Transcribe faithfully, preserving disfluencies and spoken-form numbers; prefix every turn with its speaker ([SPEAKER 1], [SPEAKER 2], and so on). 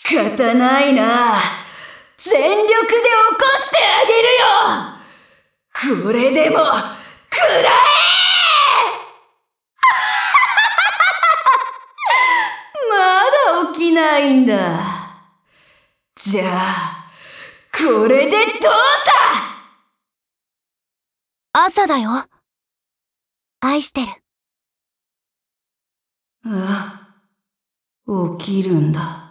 [SPEAKER 1] 仕方ないな。全力で起こしてあげるよ。これでも、食らえまだ起きないんだ。じゃあ、これでどうさ。
[SPEAKER 2] 朝だよ。愛してる。
[SPEAKER 1] あ、起きるんだ。